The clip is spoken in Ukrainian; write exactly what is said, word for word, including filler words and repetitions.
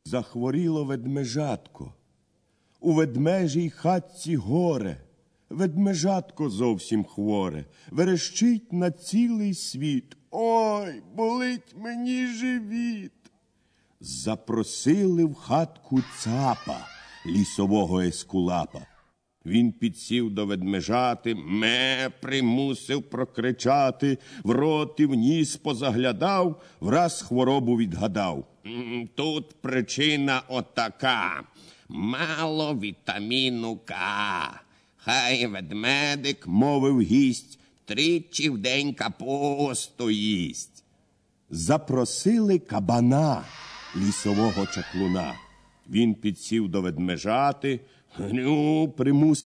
Захворіло ведмежатко. У ведмежій хатці горе. Ведмежатко зовсім хворе. Верещить на цілий світ. Ой, болить мені живіт. Запросили в хатку цапа, лісового ескулапа. Він підсів до ведмежати, ме примусив прокричати, в рот і в ніс позаглядав, враз хворобу відгадав. Тут причина отака, мало вітаміну К. Хай ведмедик, мовив гість, тричі в день капусту їсть. Запросили кабана, лісового чаклуна. Він підсів до ведмежати, гню примусив